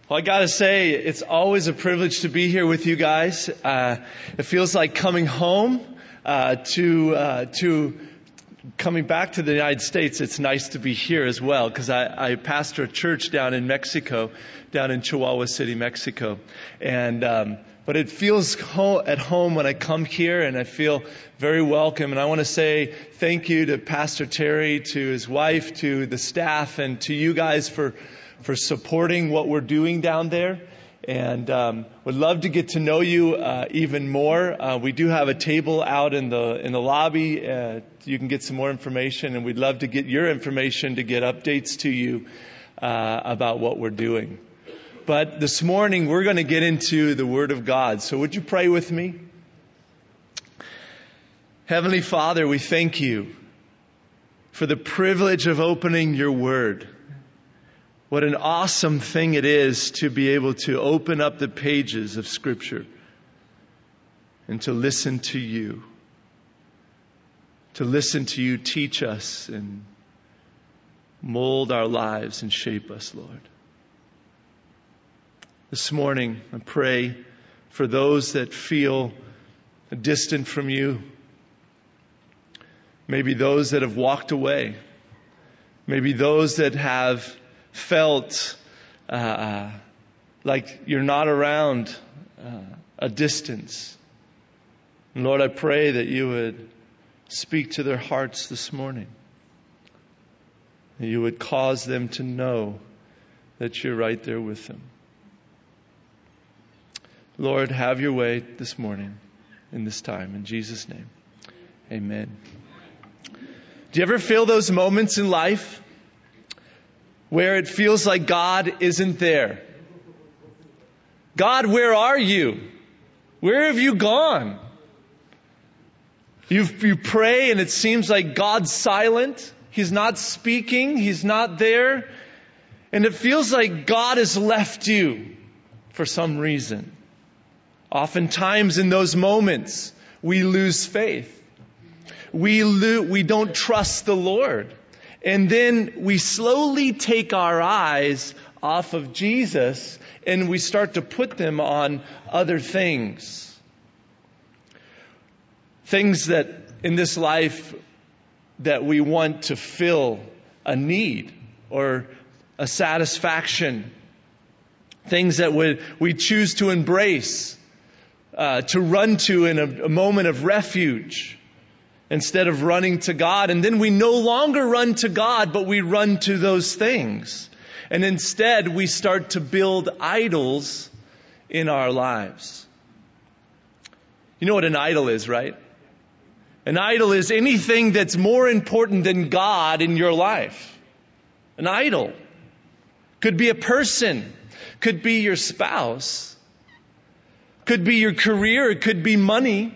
Well, I gotta say, it's always a privilege to be here with you guys. It feels like coming home to coming back to the United States. It's nice to be here as well because I pastor a church down in Mexico, down in Chihuahua City, Mexico, and but it feels at home when I come here, and I feel very welcome. And I want to say thank you to Pastor Terry, to his wife, to the staff, and to you guys for supporting what we're doing down there. And would love to get to know you even more. We do have a table out in the lobby. You can get some more information, and we'd love to get your information to get updates to you about what we're doing. But this morning, we're going to get into the Word of God. So would you pray with me? Heavenly Father, we thank you for the privilege of opening your Word. What an awesome thing it is to be able to open up the pages of Scripture and to listen to you. To listen to you teach us and mold our lives and shape us, Lord. This morning, I pray for those that feel distant from you. Maybe those that have walked away. Maybe those that have felt like you're not around, a distance. And Lord, I pray that you would speak to their hearts this morning. That you would cause them to know that you're right there with them. Lord, have your way this morning, in this time. In Jesus' name, amen. Do you ever feel those moments in life where it feels like God isn't there? God, where are you? Where have you gone? You pray and it seems like God's silent. He's not speaking. He's not there. And it feels like God has left you for some reason. Oftentimes in those moments, we lose faith. We don't trust the Lord. And then we slowly take our eyes off of Jesus and we start to put them on other things. Things that in this life that we want to fill a need or a satisfaction. Things that we choose to embrace, to run to in a moment of refuge. Instead of running to God. And then we no longer run to God, but we run to those things. And instead we start to build idols in our lives. You know what an idol is, right? An idol is anything that's more important than God in your life. An idol. Could be a person. Could be your spouse. Could be your career. It could be money.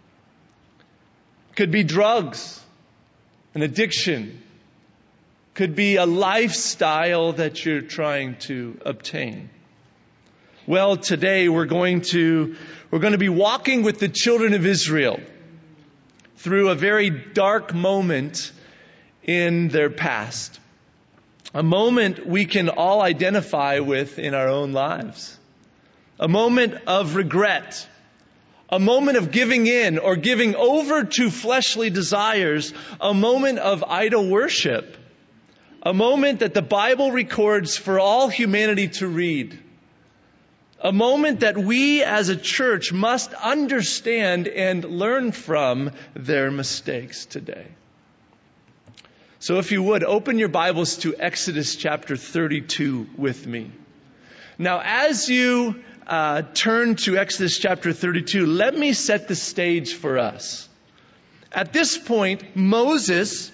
Could be drugs, an addiction. Could be a lifestyle that you're trying to obtain. Well, today we're going to be walking with the children of Israel through a very dark moment in their past. A moment we can all identify with in our own lives. A moment of regret. A moment of giving in or giving over to fleshly desires. A moment of idol worship. A moment that the Bible records for all humanity to read. A moment that we as a church must understand and learn from their mistakes today. So if you would, open your Bibles to Exodus chapter 32 with me. Now as you turn to Exodus chapter 32, let me set the stage for us. At this point, Moses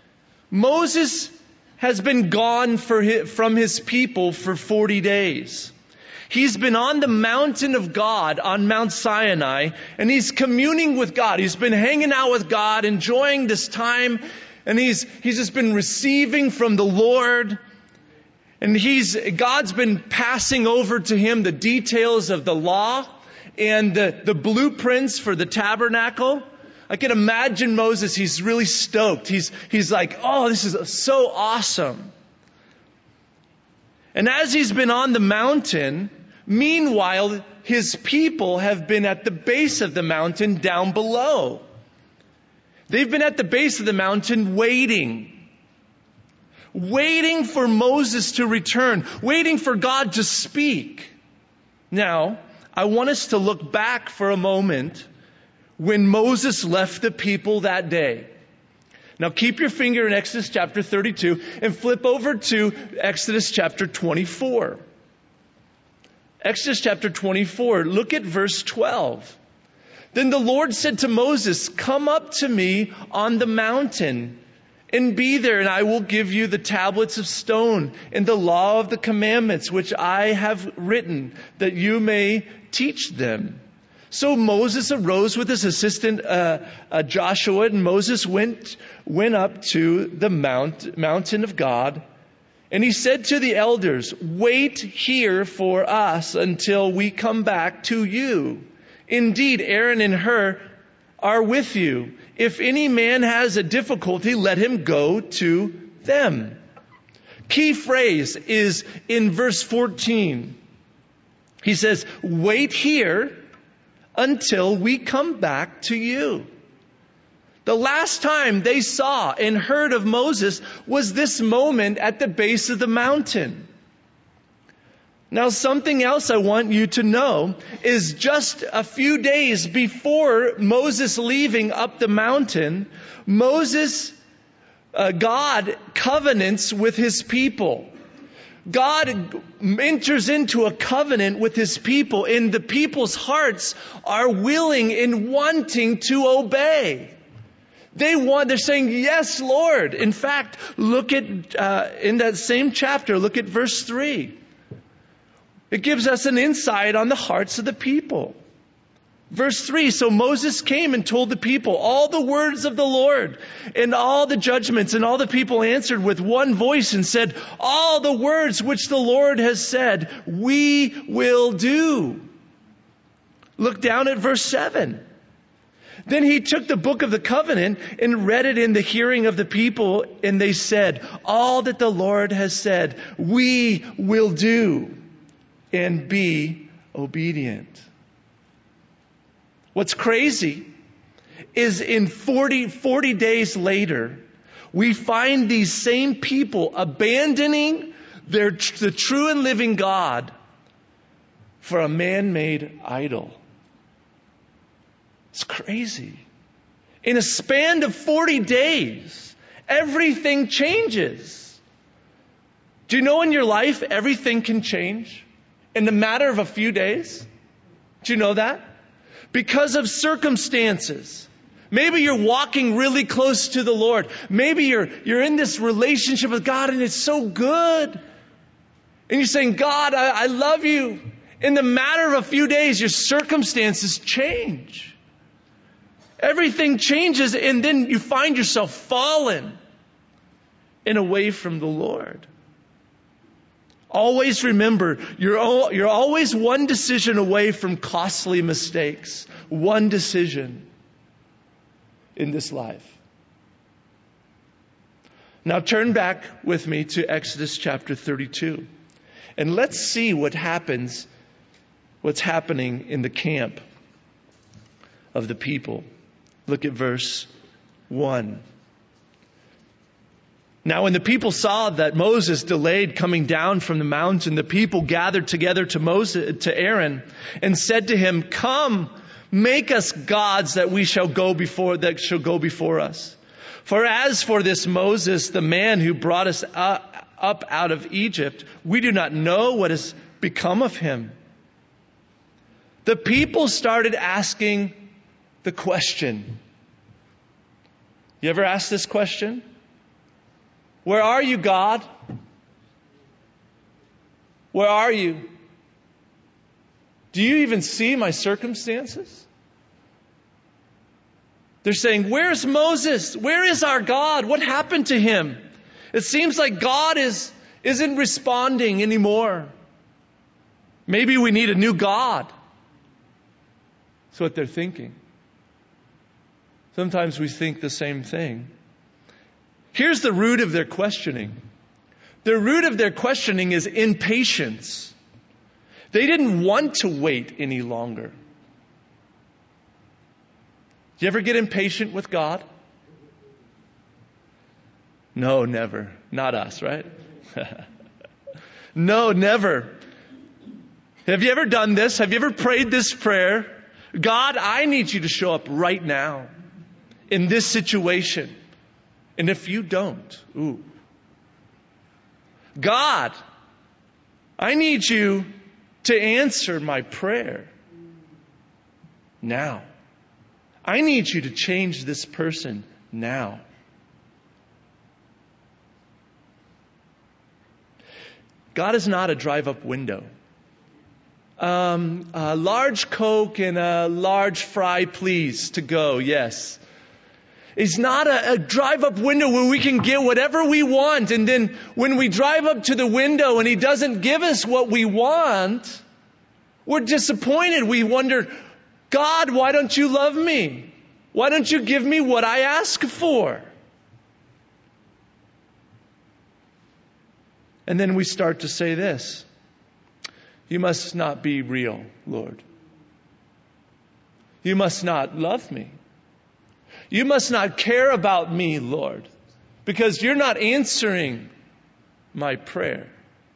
has been gone from his people for 40 days. He's been on the mountain of God, on Mount Sinai, and he's communing with God. He's been hanging out with God, enjoying this time, and he's just been receiving from the Lord. And God's been passing over to him the details of the law and the blueprints for the tabernacle. I can imagine Moses, he's really stoked. He's like, oh, this is so awesome. And as he's been on the mountain, meanwhile, his people have been at the base of the mountain down below. They've been at the base of the mountain waiting for Moses to return, waiting for God to speak. Now, I want us to look back for a moment when Moses left the people that day. Now keep your finger in Exodus chapter 32 and flip over to Exodus chapter 24. Exodus chapter 24, look at verse 12. Then the Lord said to Moses, "Come up to me on the mountain and be there, and I will give you the tablets of stone and the law of the commandments which I have written, that you may teach them." So Moses arose with his assistant Joshua, and Moses went up to the mountain of God. And he said to the elders, "Wait here for us until we come back to you. Indeed, Aaron and Hur are with you. If any man has a difficulty, let him go to them." Key phrase is in verse 14. He says, "Wait here until we come back to you." The last time they saw and heard of Moses was this moment at the base of the mountain. Now, something else I want you to know is just a few days before Moses leaving up the mountain, God covenants with his people. God enters into a covenant with his people, and the people's hearts are willing and wanting to obey. They're saying, "Yes, Lord." In fact, look at, in that same chapter, look at verse 3. It gives us an insight on the hearts of the people. Verse 3, "So Moses came and told the people all the words of the Lord and all the judgments, and all the people answered with one voice and said, 'All the words which the Lord has said, we will do.'" Look down at verse 7. "Then he took the book of the covenant and read it in the hearing of the people, and they said, 'All that the Lord has said, we will do and be obedient.'" What's crazy is in 40 days later, we find these same people abandoning the true and living God for a man-made idol. It's crazy. In a span of 40 days, everything changes. Do you know in your life everything can change in the matter of a few days? Do you know that? Because of circumstances. Maybe you're walking really close to the Lord. Maybe you're in this relationship with God and it's so good. And you're saying, "God, I love you." In the matter of a few days, your circumstances change. Everything changes, and then you find yourself fallen and away from the Lord. Always remember, you're always one decision away from costly mistakes. One decision in this life. Now turn back with me to Exodus chapter 32. And let's see what's happening in the camp of the people. Look at verse 1. "Now when the people saw that Moses delayed coming down from the mountain, the people gathered together to Aaron and said to him, 'Come, make us gods that shall go before us. For as for this Moses, the man who brought us up out of Egypt, we do not know what has become of him.'" The people started asking the question. You ever ask this question? Where are you, God? Where are you? Do you even see my circumstances? They're saying, "Where's Moses? Where is our God? What happened to him? It seems like God isn't responding anymore. Maybe we need a new God." That's what they're thinking. Sometimes we think the same thing. Here's the root of their questioning. The root of their questioning is impatience. They didn't want to wait any longer. Do you ever get impatient with God? No, never. Not us, right? No, never. Have you ever done this? Have you ever prayed this prayer? God, I need you to show up right now in this situation. And if you don't, God, I need you to answer my prayer now. I need you to change this person now. God is not a drive-up window. A large Coke and a large fry, please, to go, yes. It's not a drive-up window where we can get whatever we want. And then when we drive up to the window and He doesn't give us what we want, we're disappointed. We wonder, God, why don't you love me? Why don't you give me what I ask for? And then we start to say this: you must not be real, Lord. You must not love me. You must not care about me, Lord, because you're not answering my prayer.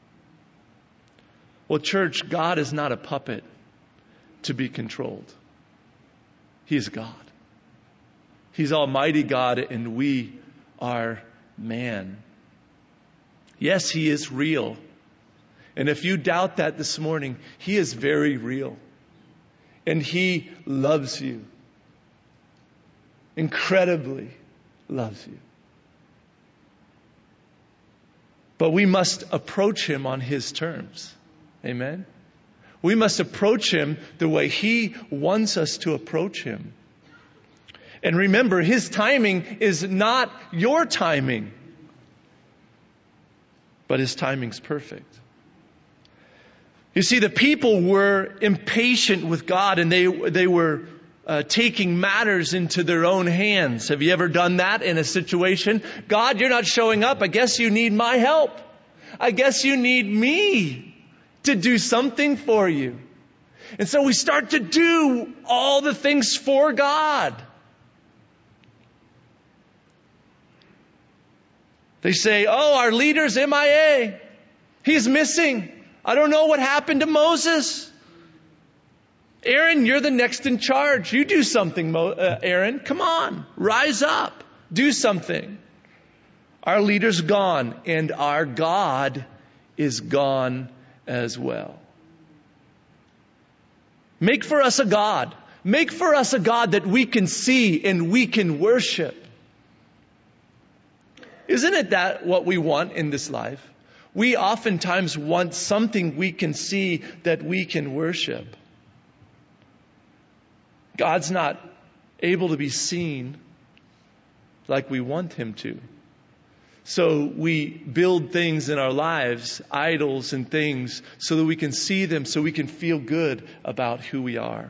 Well, church, God is not a puppet to be controlled. He's God. He's Almighty God, and we are man. Yes, He is real. And if you doubt that this morning, He is very real. And He loves you. Incredibly loves you. But we must approach Him on His terms. Amen? We must approach Him the way He wants us to approach Him. And remember, His timing is not your timing. But His timing's perfect. You see, the people were impatient with God, and they were taking matters into their own hands. Have you ever done that in a situation? God, you're not showing up. I guess you need my help. I guess you need me to do something for you. And so we start to do all the things for God. They say, oh, our leader's MIA. He's missing. I don't know what happened to Moses. Aaron, you're the next in charge. You do something, Aaron. Come on, rise up. Do something. Our leader's gone, and our God is gone as well. Make for us a God. Make for us a God that we can see and we can worship. Isn't it that what we want in this life? We oftentimes want something we can see that we can worship. God's not able to be seen like we want Him to. So we build things in our lives, idols and things, so that we can see them, so we can feel good about who we are.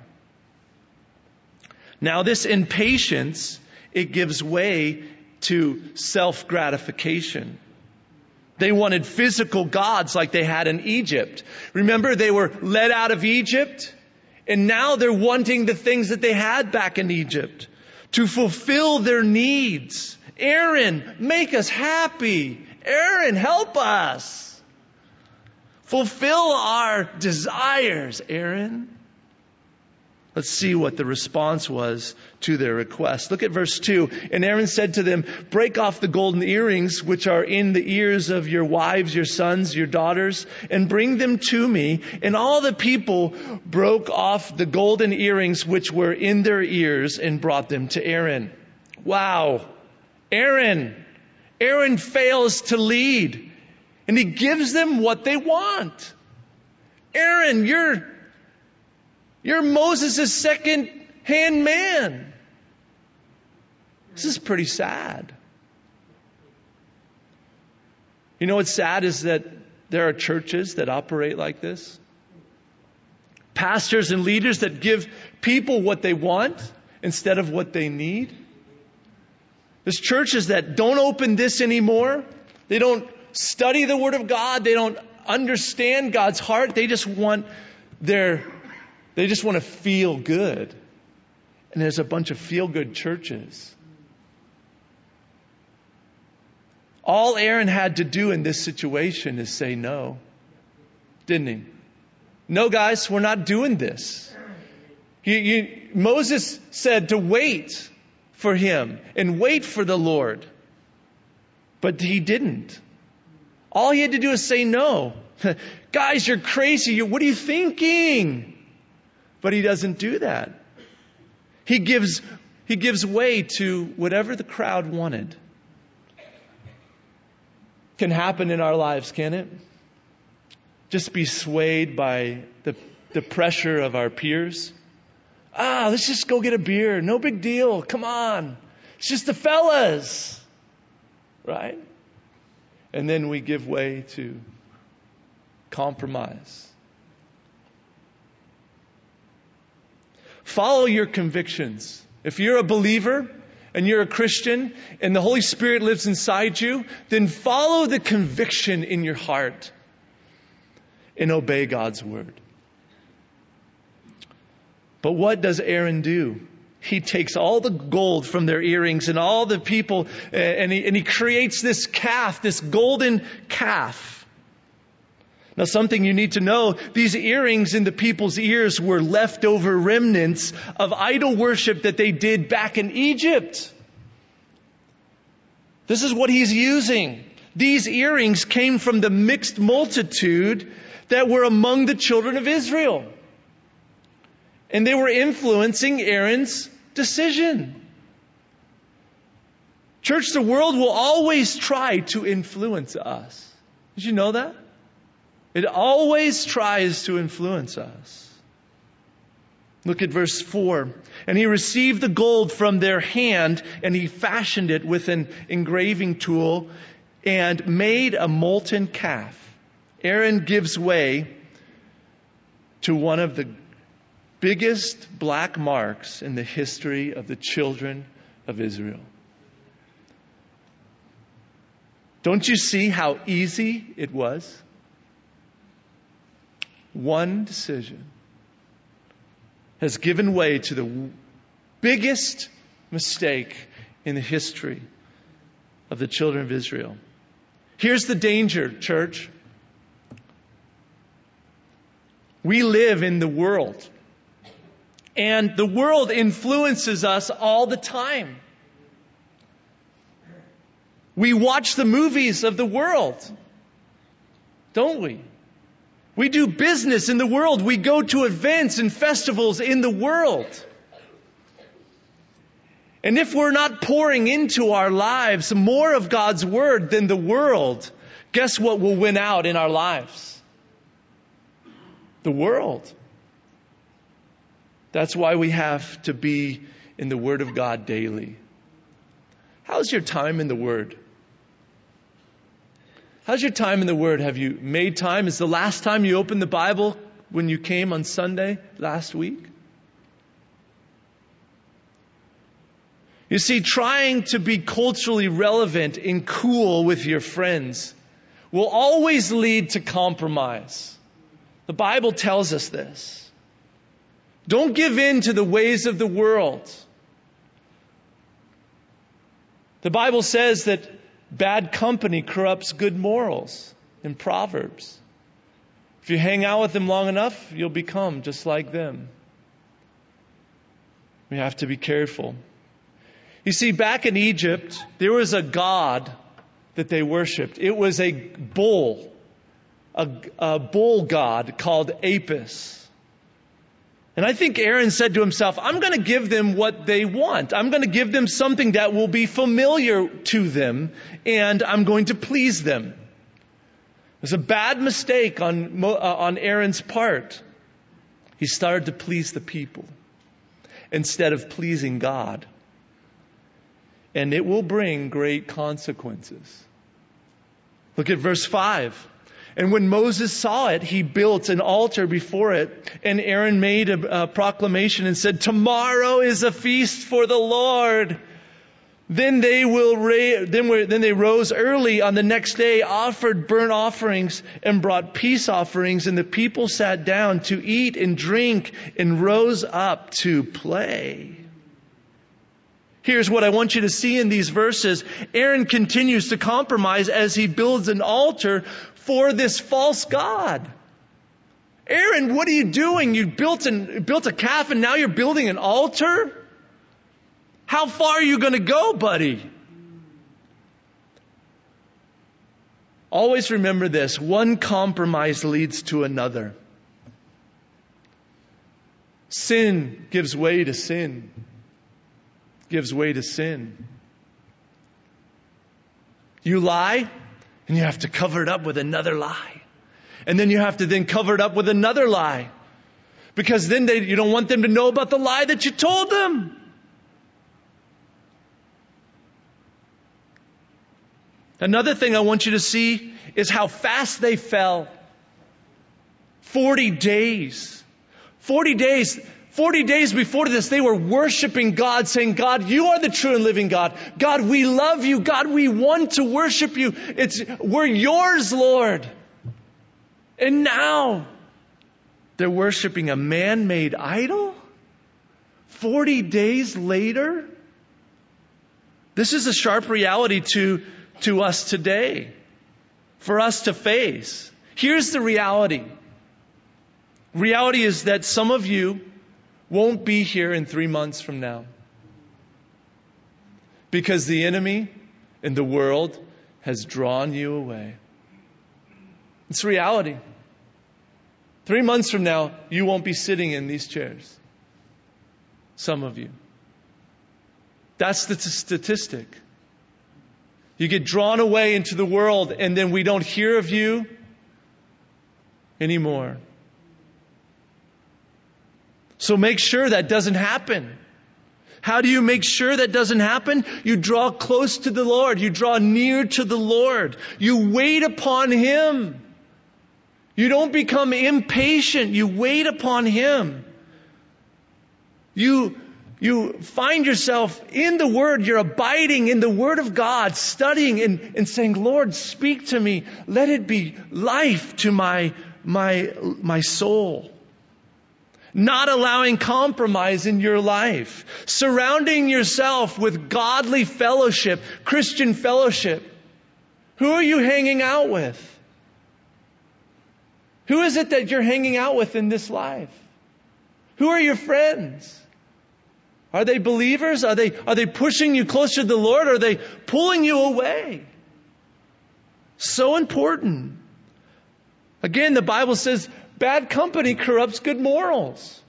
Now this impatience, it gives way to self-gratification. They wanted physical gods like they had in Egypt. Remember, they were led out of Egypt, and now they're wanting the things that they had back in Egypt to fulfill their needs. Aaron, make us happy. Aaron, help us. Fulfill our desires, Aaron. Let's see what the response was to their request. Look at verse 2. And Aaron said to them, break off the golden earrings which are in the ears of your wives, your sons, your daughters, and bring them to me. And all the people broke off the golden earrings which were in their ears and brought them to Aaron. Wow. Aaron fails to lead. And he gives them what they want. Aaron, you're Moses' second-hand man. This is pretty sad. You know what's sad is that there are churches that operate like this. Pastors and leaders that give people what they want instead of what they need. There's churches that don't open this anymore. They don't study the Word of God. They don't understand God's heart. They just want to feel good. And there's a bunch of feel-good churches. All Aaron had to do in this situation is say no. Didn't he? No, guys, we're not doing this. Moses said to wait for him and wait for the Lord. But he didn't. All he had to do is say no. Guys, you're crazy. What are you thinking? But he doesn't do that. He gives way to whatever the crowd wanted. Can happen in our lives, can it? Just be swayed by the pressure of our peers. Let's just go get a beer. No big deal. Come on. It's just the fellas. Right? And then we give way to compromise. Follow your convictions. If you're a believer and you're a Christian and the Holy Spirit lives inside you, then follow the conviction in your heart and obey God's word. But what does Aaron do? He takes all the gold from their earrings and all the people, and he creates this calf, this golden calf. Now, something you need to know, these earrings in the people's ears were leftover remnants of idol worship that they did back in Egypt. This is what he's using. These earrings came from the mixed multitude that were among the children of Israel. And they were influencing Aaron's decision. Church, the world will always try to influence us. Did you know that? It always tries to influence us. Look at verse 4. And he received the gold from their hand, and he fashioned it with an engraving tool and made a molten calf. Aaron gives way to one of the biggest black marks in the history of the children of Israel. Don't you see how easy it was? One decision has given way to the biggest mistake in the history of the children of Israel. Here's the danger, church. We live in the world. And the world influences us all the time. We watch the movies of the world, don't we? We do business in the world. We go to events and festivals in the world. And if we're not pouring into our lives more of God's Word than the world, guess what will win out in our lives? The world. That's why we have to be in the Word of God daily. How's your time in the Word? How's your time in the Word? Have you made time? Is the last time you opened the Bible when you came on Sunday last week? You see, trying to be culturally relevant and cool with your friends will always lead to compromise. The Bible tells us this. Don't give in to the ways of the world. The Bible says that bad company corrupts good morals in Proverbs. If you hang out with them long enough, you'll become just like them. We have to be careful. You see, back in Egypt, there was a god that they worshipped. It was a bull god called Apis. And I think Aaron said to himself, I'm going to give them what they want. I'm going to give them something that will be familiar to them, and I'm going to please them. It was a bad mistake on Aaron's part. He started to please the people instead of pleasing God. And it will bring great consequences. Look at verse 5. And when Moses saw it, he built an altar before it. And Aaron made a proclamation and said, tomorrow is a feast for the Lord. Then they rose early on the next day, offered burnt offerings, and brought peace offerings. And the people sat down to eat and drink and rose up to play. Here's what I want you to see in these verses. Aaron continues to compromise as he builds an altar for this false god. Aaron, what are you doing? You built a calf and now you're building an altar? How far are you going to go, buddy? Always remember this. One compromise leads to another. Sin gives way to sin. Gives way to sin. You lie, and you have to cover it up with another lie. And then you have to then cover it up with another lie. Because then you don't want them to know about the lie that you told them. Another thing I want you to see is how fast they fell. 40 days. 40 days. 40 days before this, they were worshiping God, saying, God, you are the true and living God. God, we love you. God, we want to worship you. We're yours, Lord. And now they're worshiping a man-made idol? 40 days later? This is a sharp reality to us today, for us to face. Here's the reality. Reality is that some of you won't be here in 3 months from now. Because the enemy and the world has drawn you away. It's reality. 3 months from now, you won't be sitting in these chairs. Some of you. That's the statistic. You get drawn away into the world and then we don't hear of you anymore. So make sure that doesn't happen. How do you make sure that doesn't happen? You draw close to the Lord. You draw near to the Lord. You wait upon Him. You don't become impatient. You wait upon Him. You find yourself in the Word. You're abiding in the Word of God, studying and saying, Lord, speak to me. Let it be life to my soul. Not allowing compromise in your life. Surrounding yourself with godly fellowship, Christian fellowship. Who are you hanging out with? Who is it that you're hanging out with in this life? Who are your friends? Are they believers? Are they pushing you closer to the Lord? Or are they pulling you away? So important. Again, the Bible says, bad company corrupts good morals.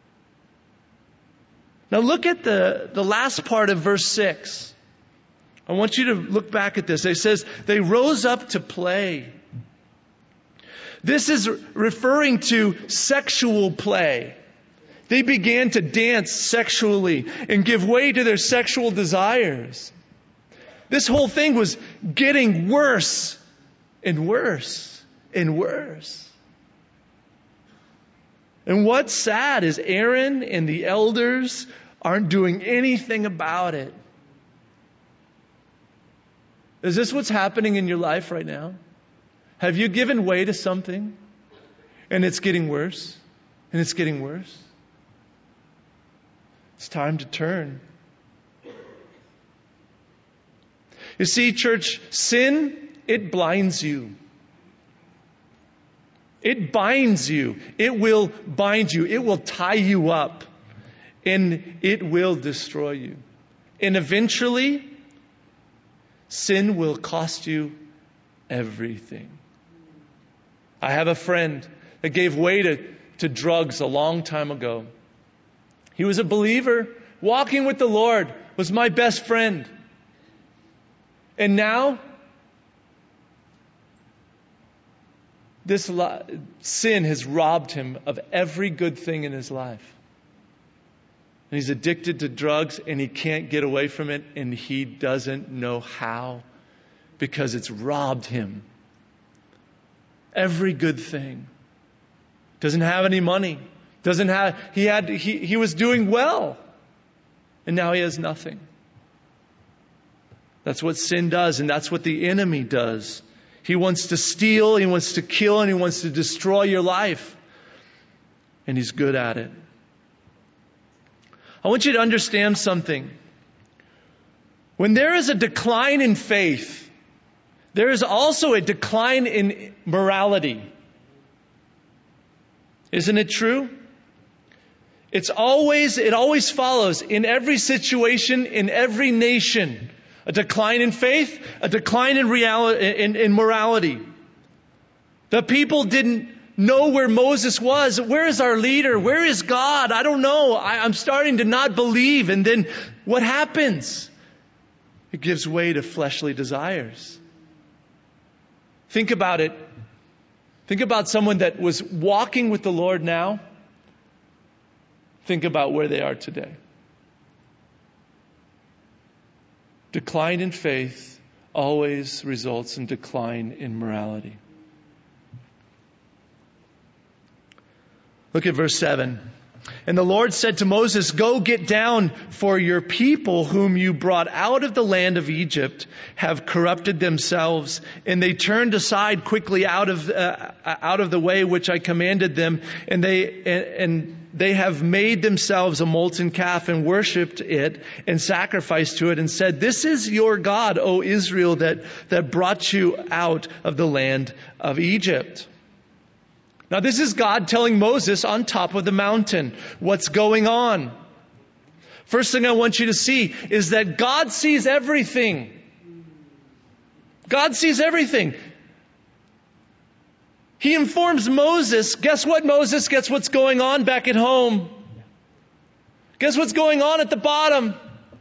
Now look at the last part of verse 6. I want you to look back at this. It says, they rose up to play. This is referring to sexual play. They began to dance sexually and give way to their sexual desires. This whole thing was getting worse and worse and worse. And what's sad is Aaron and the elders aren't doing anything about it. Is this what's happening in your life right now? Have you given way to something and it's getting worse and it's getting worse? It's time to turn. You see, church, sin, it blinds you. It binds you. It will bind you. It will tie you up. And it will destroy you. And eventually, sin will cost you everything. I have a friend that gave way to drugs a long time ago. He was a believer, walking with the Lord, was my best friend. And now, this sin has robbed him of every good thing in his life. And he's addicted to drugs and he can't get away from it and he doesn't know how because it's robbed him. Every good thing. Doesn't have any money. He was doing well. And now he has nothing. That's what sin does, and that's what the enemy does. He wants to steal, he wants to kill, and he wants to destroy your life. And he's good at it. I want you to understand something. When there is a decline in faith, there is also a decline in morality. Isn't it true? It always follows in every situation, in every nation. A decline in faith, a decline in morality. The people didn't know where Moses was. Where is our leader? Where is God? I don't know. I'm starting to not believe. And then what happens? It gives way to fleshly desires. Think about it. Think about someone that was walking with the Lord now. Think about where they are today. Decline in faith always results in decline in morality. Look at verse 7. And the Lord said to Moses, "Go get down, for your people whom you brought out of the land of Egypt have corrupted themselves, and they turned aside quickly out of the way which I commanded them, and they have made themselves a molten calf and worshipped it and sacrificed to it and said, 'This is your God, O Israel, that brought you out of the land of Egypt.'" Now this is God telling Moses on top of the mountain what's going on. First thing I want you to see is that God sees everything. God sees everything. He informs Moses, guess what, Moses? Guess what's going on back at home? Guess what's going on at the bottom?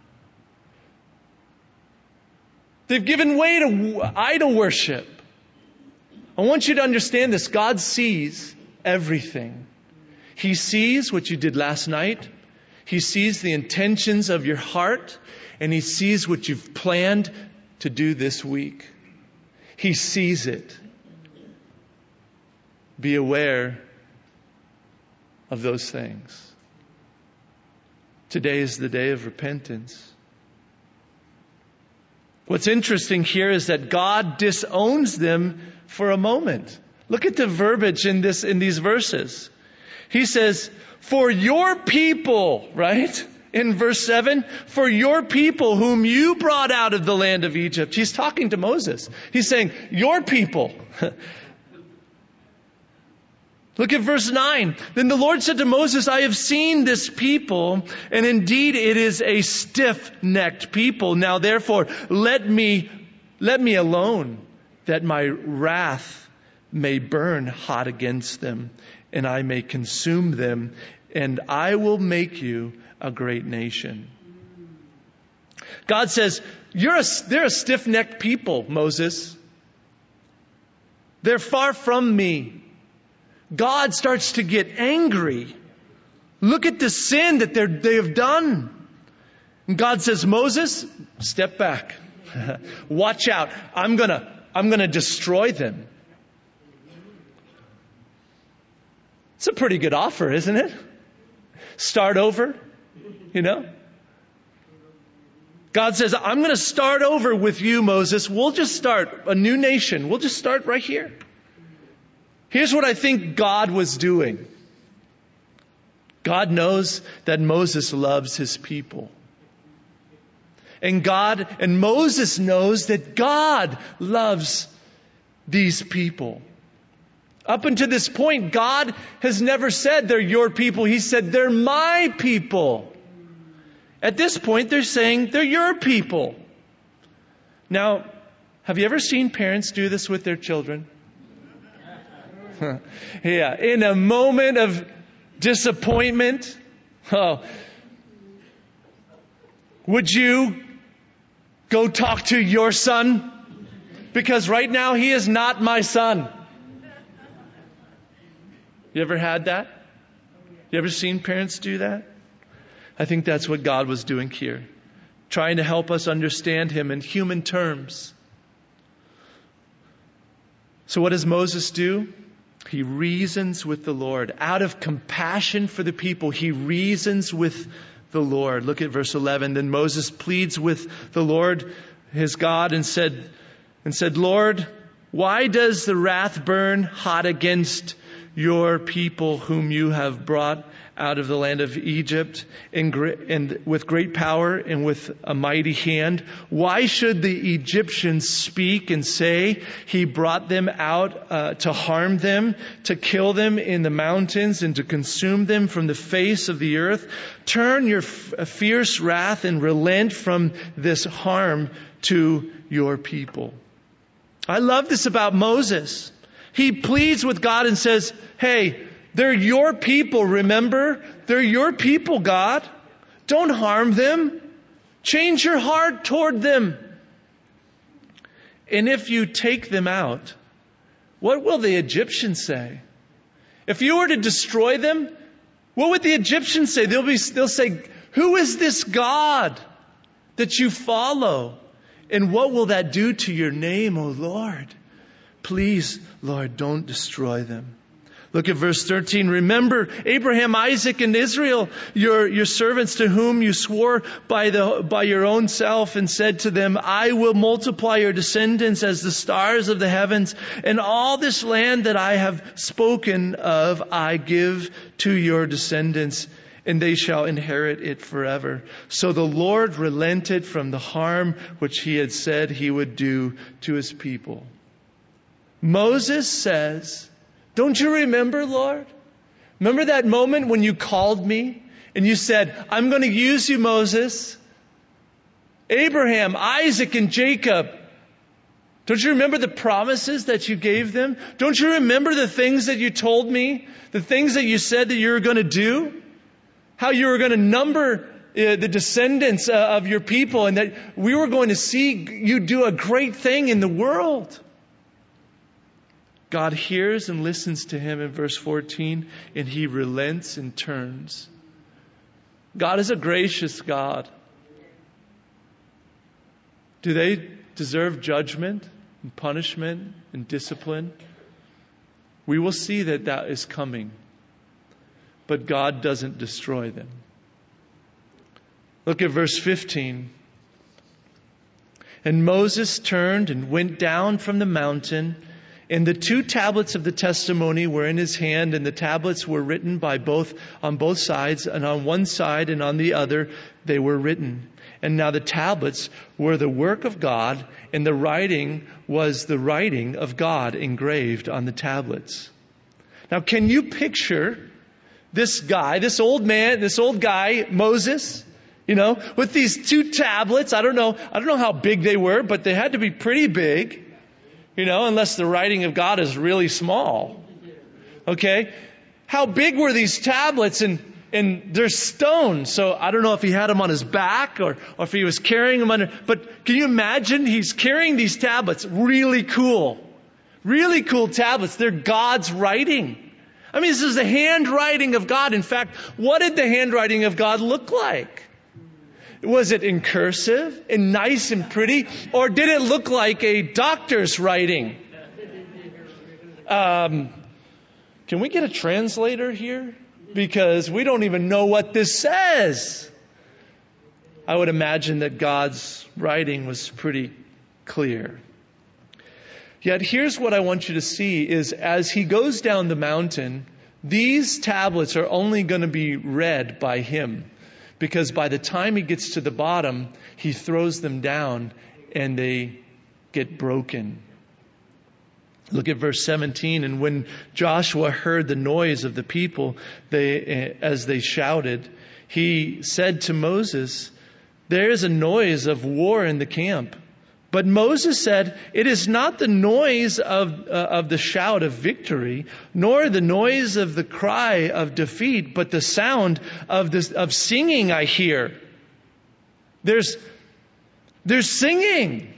They've given way to idol worship. I want you to understand this. God sees everything. He sees what you did last night. He sees the intentions of your heart. And He sees what you've planned to do this week. He sees it. Be aware of those things. Today is the day of repentance. What's interesting here is that God disowns them for a moment. Look at the verbiage in these verses. He says, "For your people," right? In verse 7, "For your people whom you brought out of the land of Egypt." He's talking to Moses. He's saying, "Your people." Look at verse 9. "Then the Lord said to Moses, I have seen this people, and indeed it is a stiff-necked people. Now therefore, let me alone, that my wrath may burn hot against them, and I may consume them, and I will make you a great nation." God says, they're a stiff-necked people, Moses. They're far from me. God starts to get angry. Look at the sin that they have done. And God says, "Moses, step back. Watch out. I'm going to destroy them." It's a pretty good offer, isn't it? Start over, God says, "I'm going to start over with you, Moses. We'll just start a new nation. We'll just start right here." Here's what I think God was doing. God knows that Moses loves his people. And Moses knows that God loves these people. Up until this point, God has never said they're your people. He said they're my people. At this point, they're saying they're your people. Now, have you ever seen parents do this with their children? Yeah, in a moment of disappointment, would you go talk to your son? Because right now he is not my son. You ever had that? You ever seen parents do that? I think that's what God was doing here. Trying to help us understand Him in human terms. So what does Moses do? He reasons with the Lord. Out of compassion for the people, he reasons with the Lord. Look at verse 11. Then Moses pleads with the Lord. his God and said, Lord, why does the wrath burn hot against your people whom you have brought out of the land of Egypt and with great power and with a mighty hand? Why should the Egyptians speak and say he brought them out to harm them, to kill them in the mountains and to consume them from the face of the earth? Turn your fierce wrath and relent from this harm to your people. I love this about Moses. He pleads with God and says, hey, they're your people, remember? They're your people, God. Don't harm them. Change your heart toward them. And if you take them out, what will the Egyptians say? If you were to destroy them, what would the Egyptians say? They'll say, who is this God that you follow? And what will that do to your name, O Lord? Please, Lord, don't destroy them. Look at verse 13. Remember Abraham, Isaac, and Israel, your servants to whom you swore by your own self and said to them, I will multiply your descendants as the stars of the heavens, and all this land that I have spoken of I give to your descendants, and they shall inherit it forever. So the Lord relented from the harm which he had said he would do to his people. Moses says, don't you remember, Lord? Remember that moment when you called me and you said, I'm going to use you, Moses. Abraham, Isaac, and Jacob. Don't you remember the promises that you gave them? Don't you remember the things that you told me? The things that you said that you were going to do? How you were going to number the descendants of your people and that we were going to see you do a great thing in the world. God hears and listens to him in verse 14, and he relents and turns. God is a gracious God. Do they deserve judgment and punishment and discipline? We will see that is coming. But God doesn't destroy them. Look at verse 15. And Moses turned and went down from the mountain, and the 2 tablets of the testimony were in his hand, and the tablets were written on both sides, and on one side and on the other they were written. And now the tablets were the work of God, and the writing was the writing of God engraved on the tablets. Now, can you picture this guy, this old guy, Moses, with these 2 tablets? I don't know how big they were, but they had to be pretty big. Unless the writing of God is really small. Okay? How big were these tablets? And they're stone. So I don't know if he had them on his back or if he was carrying them under. But can you imagine? He's carrying these tablets. Really cool. Really cool tablets. They're God's writing. I mean, this is the handwriting of God. In fact, what did the handwriting of God look like? Was it in cursive and nice and pretty? Or did it look like a doctor's writing? Can we get a translator here? Because we don't even know what this says. I would imagine that God's writing was pretty clear. Yet here's what I want you to see is as he goes down the mountain, these tablets are only going to be read by him. Because by the time he gets to the bottom, he throws them down and they get broken. Look at verse 17. And when Joshua heard the noise of the people as they shouted, he said to Moses, there is a noise of war in the camp. But Moses said, it is not the noise of the shout of victory, nor the noise of the cry of defeat, but the sound of singing I hear. There's singing.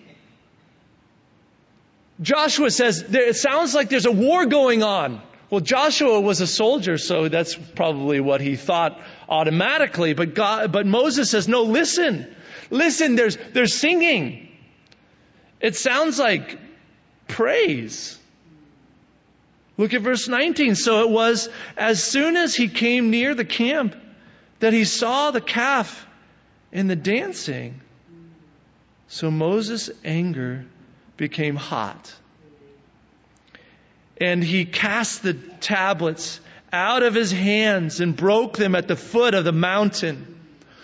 Joshua says, it sounds like there's a war going on. Well, Joshua was a soldier, so that's probably what he thought automatically. But Moses says, no, listen, there's singing. It sounds like praise. Look at verse 19. So it was as soon as he came near the camp that he saw the calf and the dancing. So Moses' anger became hot. And he cast the tablets out of his hands and broke them at the foot of the mountain.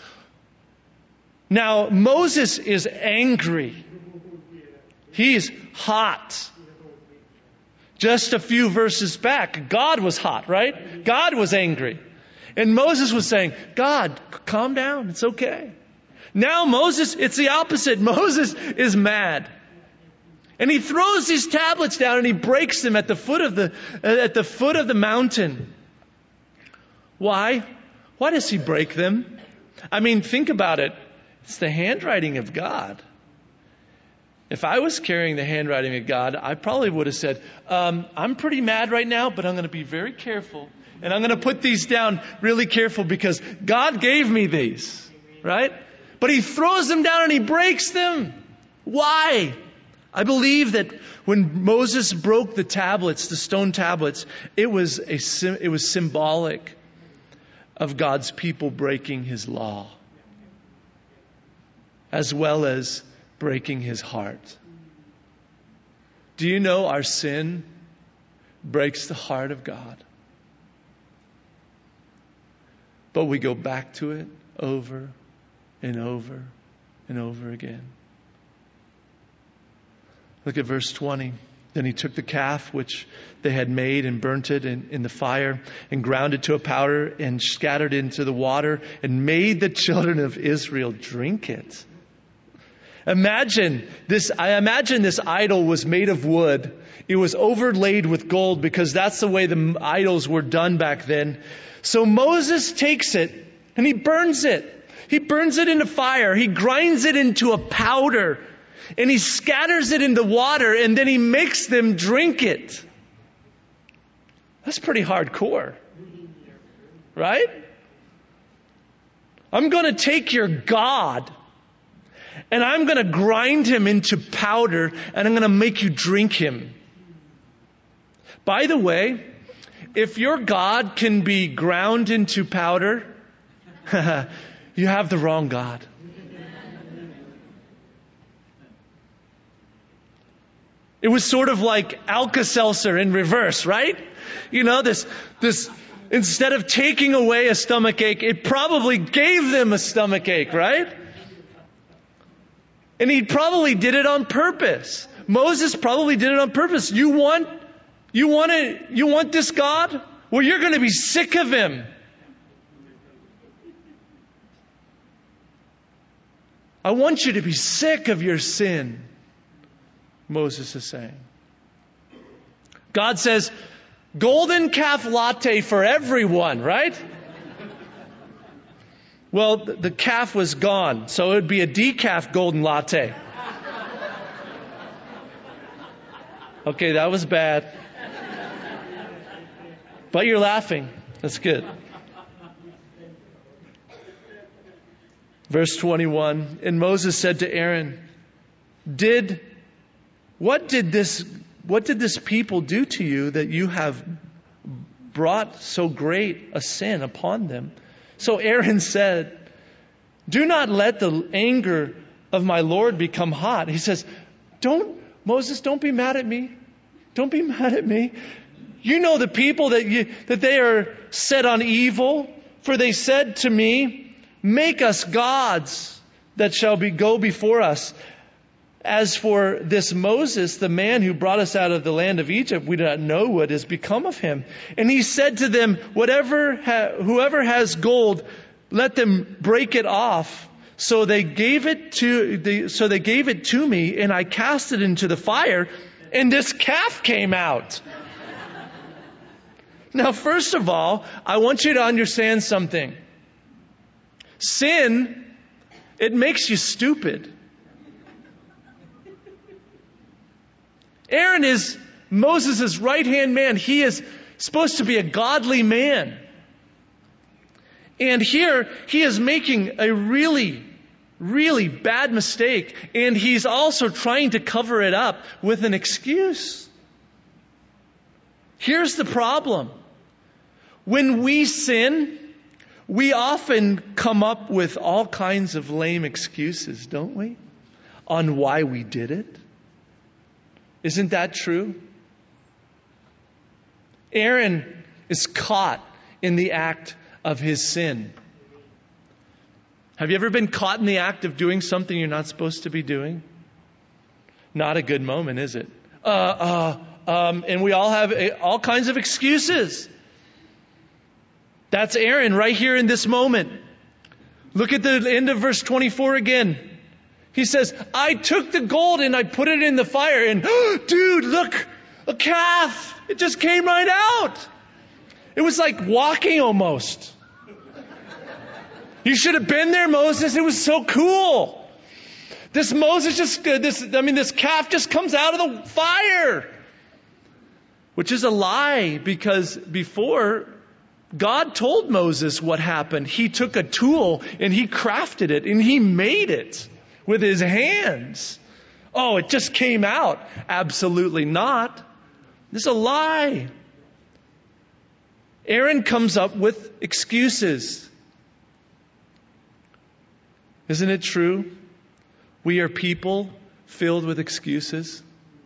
Now, Moses is angry. He's hot. Just a few verses back, God was hot, right? God was angry. And Moses was saying, God, calm down. It's okay. Now Moses, it's the opposite. Moses is mad. And he throws these tablets down and he breaks them at the foot of the mountain. Why? Why does he break them? I mean, think about it. It's the handwriting of God. If I was carrying the handwriting of God, I probably would have said, I'm pretty mad right now, but I'm going to be very careful. And I'm going to put these down really careful because God gave me these. Right? But he throws them down and he breaks them. Why? I believe that when Moses broke the tablets, the stone tablets, it was symbolic of God's people breaking his law, as well as breaking his heart. Do you know our sin breaks the heart of God? But we go back to it over and over and over again. Look at verse 20. Then he took the calf which they had made and burnt it in the fire and ground it to a powder and scattered it into the water and made the children of Israel drink it. I imagine this idol was made of wood. It was overlaid with gold because that's the way the idols were done back then. So Moses takes it and he burns it. He burns it in the fire. He grinds it into a powder. And he scatters it in the water and then he makes them drink it. That's pretty hardcore. Right? I'm going to take your God and I'm going to grind him into powder and I'm going to make you drink him. By the way, if your God can be ground into powder, you have the wrong God. It was sort of like Alka-Seltzer in reverse, right? You know, this instead of taking away a stomachache, it probably gave them a stomachache, right? And he probably did it on purpose. Moses probably did it on purpose. You want this God? Well, you're going to be sick of him. I want you to be sick of your sin, Moses is saying. God says, golden calf latte for everyone, right? Well, the calf was gone, so it would be a decaf golden latte. Okay, that was bad. But you're laughing. That's good. Verse 21, and Moses said to Aaron, What did this people do to you that you have brought so great a sin upon them? So Aaron said, do not let the anger of my Lord become hot. He says, Moses, don't be mad at me. Don't be mad at me. You know the people that they are set on evil, for they said to me, make us gods that shall go before us. As for this Moses, the man who brought us out of the land of Egypt, we do not know what has become of him. And he said to them, whoever has gold, let them break it off. So they gave it to me, and I cast it into the fire, and this calf came out. Now, first of all, I want you to understand something. Sin, it makes you stupid. Aaron is Moses' right-hand man. He is supposed to be a godly man. And here, he is making a really, really bad mistake. And he's also trying to cover it up with an excuse. Here's the problem. When we sin, we often come up with all kinds of lame excuses, don't we? on why we did it? Isn't that true? Aaron is caught in the act of his sin. Have you ever been caught in the act of doing something you're not supposed to be doing? Not a good moment, is it? And we all have all kinds of excuses. That's Aaron right here in this moment. Look at the end of verse 24 again. He says, I took the gold and I put it in the fire and, dude, look, a calf. It just came right out. It was like walking almost. You should have been there, Moses. It was so cool. This calf just comes out of the fire. Which is a lie, because before God told Moses what happened. He took a tool and he crafted it and he made it with his hands. Oh, it just came out. Absolutely not. This is a lie. Aaron comes up with excuses. Isn't it true? We are people filled with excuses.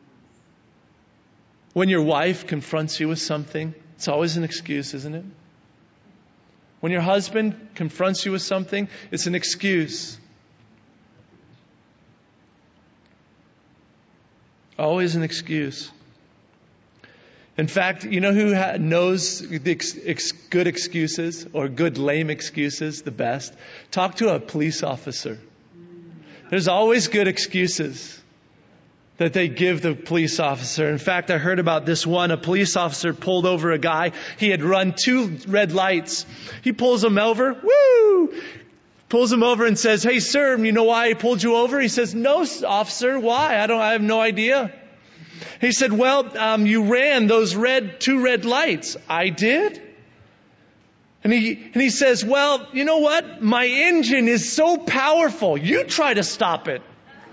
When your wife confronts you with something, it's always an excuse, isn't it? When your husband confronts you with something, it's an excuse. Always an excuse. In fact, you know who knows the good excuses or good lame excuses the best? Talk to a police officer. There's always good excuses that they give the police officer. In fact, I heard about this one. A police officer pulled over a guy. He had run 2 red lights. He pulls him over. Woo! Pulls him over and says, hey, sir, you know why I pulled you over? He says, no, officer. Why? I have no idea. He said, well, you ran those 2 red lights. I did? And he says, well, you know what? My engine is so powerful. You try to stop it.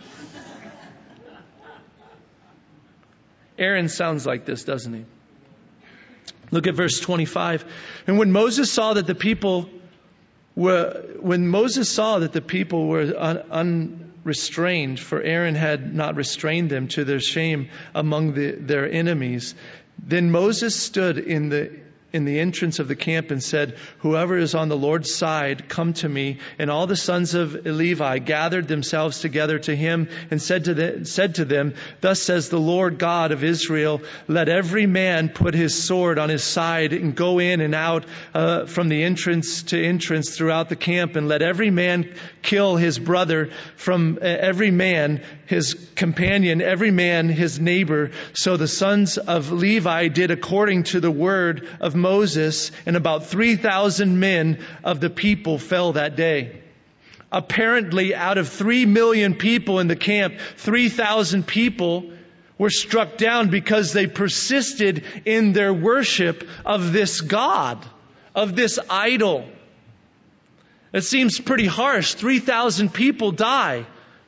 Aaron sounds like this, doesn't he? Look at verse 25. And when Moses saw that the people were unrestrained, for Aaron had not restrained them to their shame among their enemies, then Moses stood in the entrance of the camp and said, whoever is on the Lord's side, come to me. And all the sons of Levi gathered themselves together to him and said to them, thus says the Lord God of Israel, let every man put his sword on his side and go in and out from the entrance to entrance throughout the camp. And let every man kill his brother, from every man his companion, every man his neighbor. So the sons of Levi did according to the word of Moses, and about 3,000 men of the people fell that day. Apparently, out of 3 million people in the camp, 3,000 people were struck down because they persisted in their worship of this God, of this idol. It seems pretty harsh. 3,000 people die.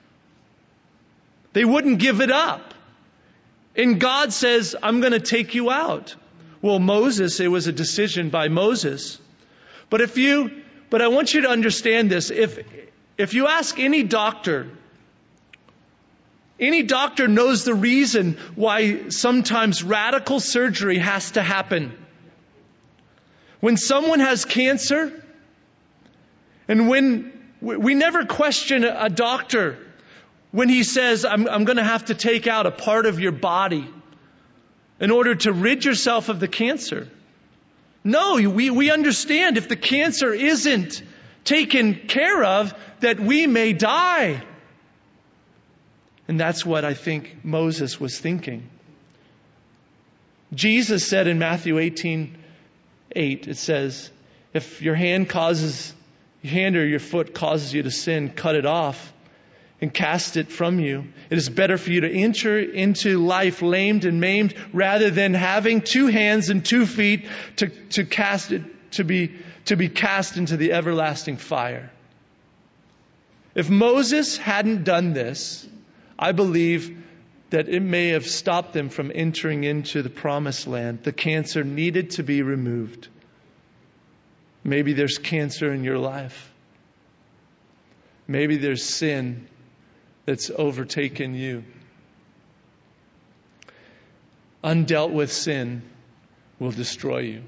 They wouldn't give it up. And God says, I'm going to take you out. Well, Moses, it was a decision by Moses. But I want you to understand this. If you ask any doctor knows the reason why sometimes radical surgery has to happen. When someone has cancer, and when we never question a doctor when he says, I'm going to have to take out a part of your body in order to rid yourself of the cancer. No, we understand if the cancer isn't taken care of, that we may die. And that's what I think Moses was thinking. Jesus said in Matthew 18:8, it says, if your hand or your foot causes you to sin, cut it off and cast it from you. It is better for you to enter into life lamed and maimed, rather than having 2 hands and 2 feet to be cast into the everlasting fire. If Moses hadn't done this, I believe that it may have stopped them from entering into the promised land. The cancer needed to be removed. Maybe there's cancer in your life. Maybe there's sin that's overtaken you. Undealt with sin will destroy you.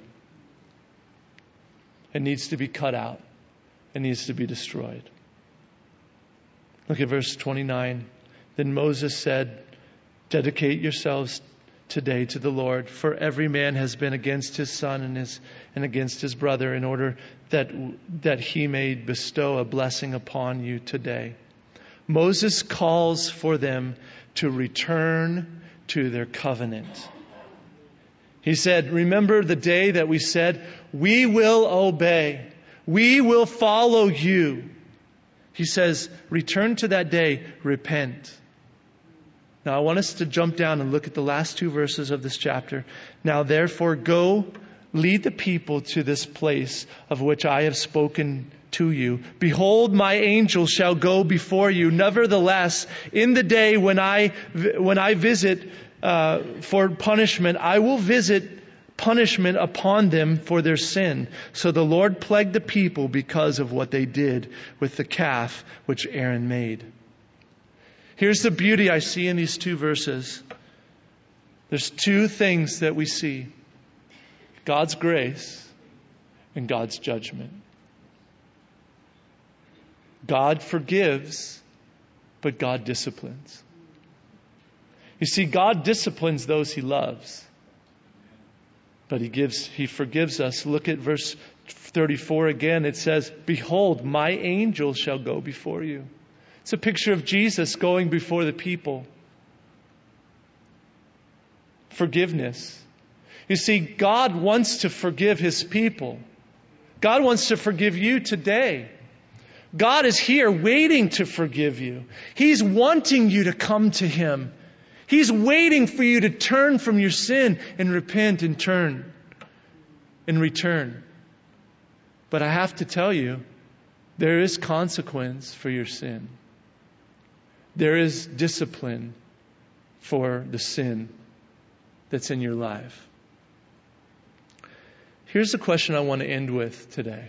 It needs to be cut out. It needs to be destroyed. Look at verse 29. Then Moses said, "Dedicate yourselves today to the Lord, for every man has been against his son and against his brother, in order that he may bestow a blessing upon you today." Moses calls for them to return to their covenant. He said, "Remember the day that we said, we will obey. We will follow you." He says, return to that day, repent. Now I want us to jump down and look at the last 2 verses of this chapter. "Now therefore go, lead the people to this place of which I have spoken to you. Behold, my angel shall go before you. Nevertheless, in the day when I visit for punishment, I will visit punishment upon them for their sin." So the Lord plagued the people because of what they did with the calf which Aaron made. Here's the beauty I see in these 2 verses. There's 2 things that we see: God's grace and God's judgment. God forgives, but God disciplines. You see, God disciplines those He loves, but He forgives us. Look at verse 34 again. It says, "Behold, my angel shall go before you." It's a picture of Jesus going before the people. Forgiveness. You see, God wants to forgive His people. God wants to forgive you today. God is here waiting to forgive you. He's wanting you to come to Him. He's waiting for you to turn from your sin and repent and turn and return. But I have to tell you, there is consequence for your sin. There is discipline for the sin that's in your life. Here's the question I want to end with today.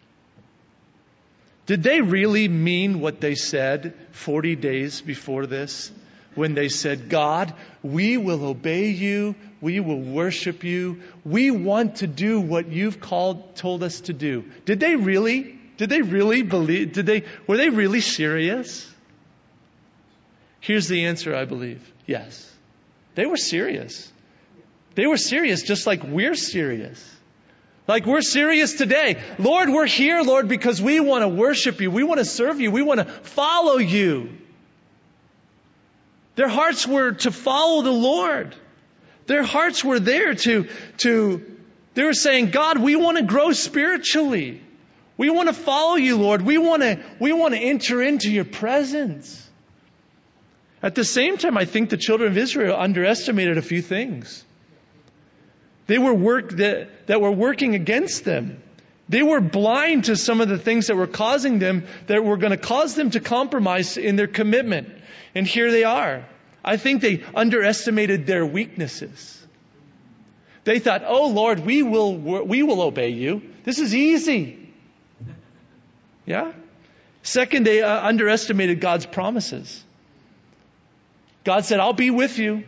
Did they really mean what they said 40 days before this? When they said, "God, we will obey you. We will worship you. We want to do what you've told us to do." Did they really believe? Were they really serious? Here's the answer, I believe. Yes. They were serious. They were serious just like we're serious. Like we're serious today. Lord, we're here, Lord, because we want to worship you. We want to serve you. We want to follow you. Their hearts were to follow the Lord. Their hearts were there they were saying, "God, we want to grow spiritually. We want to follow you, Lord. We want to enter into your presence." At the same time, I think the children of Israel underestimated a few things. They were that were working against them. They were blind to some of the things that were causing them, that were going to cause them to compromise in their commitment. And here they are. I think they underestimated their weaknesses. They thought, "Oh Lord, we will obey you. This is easy." Yeah? Second, they underestimated God's promises. God said, "I'll be with you."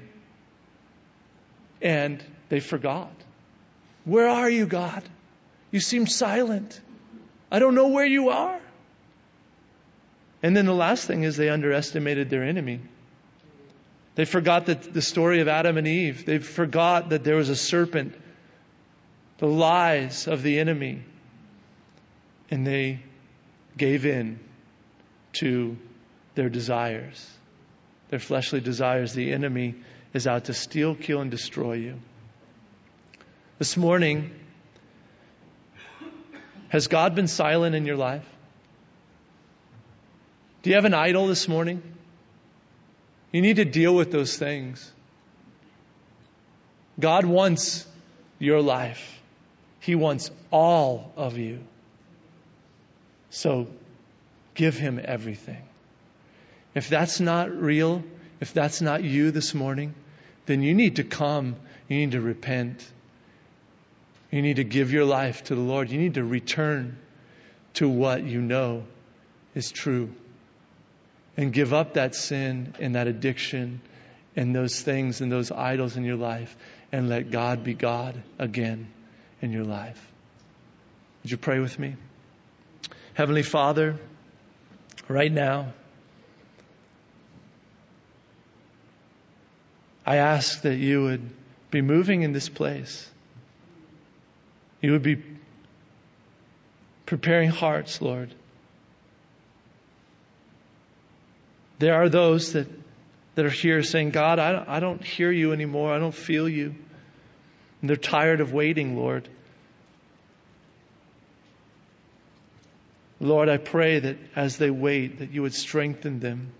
And they forgot. "Where are you, God? You seem silent. I don't know where you are." And then the last thing is they underestimated their enemy. They forgot the story of Adam and Eve. They forgot that there was a serpent, the lies of the enemy. And they gave in to their desires, their fleshly desires. The enemy is out to steal, kill, and destroy you. This morning, has God been silent in your life? Do you have an idol this morning? You need to deal with those things. God wants your life. He wants all of you. So give Him everything. If that's not real, if that's not you this morning, then you need to come. You need to repent. You need to give your life to the Lord. You need to return to what you know is true. and give up that sin and that addiction and those things and those idols in your life and let God be God again in your life. Would you pray with me? Heavenly Father, right now, I ask that you would be moving in this place. You would be preparing hearts, Lord. There are those that are here saying, God, I don't hear you anymore. I don't feel you. And they're tired of waiting, Lord. Lord, I pray that as they wait, that you would strengthen them.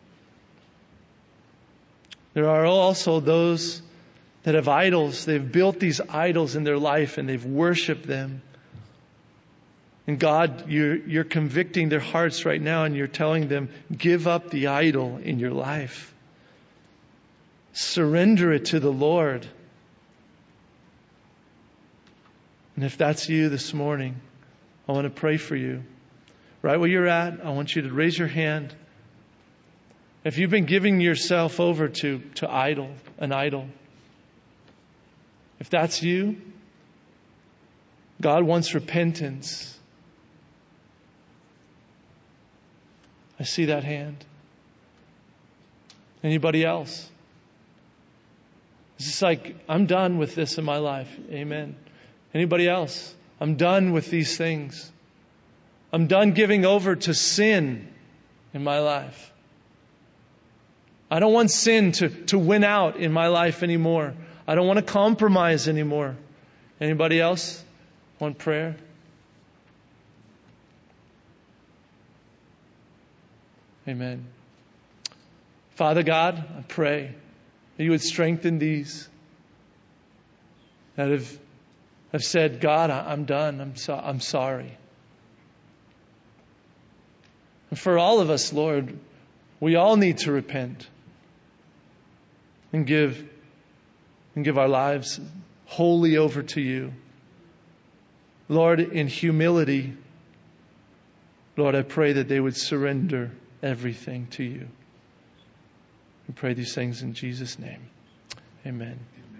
There are also those that have idols. They've built these idols in their life and they've worshiped them. And God, you're convicting their hearts right now and you're telling them, give up the idol in your life. Surrender it to the Lord. And if that's you this morning, I want to pray for you. Right where you're at, I want you to raise your hand. If you've been giving yourself over to an idol, if that's you, God wants repentance. I see that hand. Anybody else? It's just like, I'm done with this in my life. Amen. Anybody else? I'm done with these things. I'm done giving over to sin in my life. I don't want sin to win out in my life anymore. I don't want to compromise anymore. Anybody else want prayer? Amen. Father God, I pray that you would strengthen these that have said, God, I'm done. I'm sorry. And for all of us, Lord, we all need to repent and give our lives wholly over to you. Lord, in humility, Lord, I pray that they would surrender everything to you. We pray these things in Jesus' name. Amen.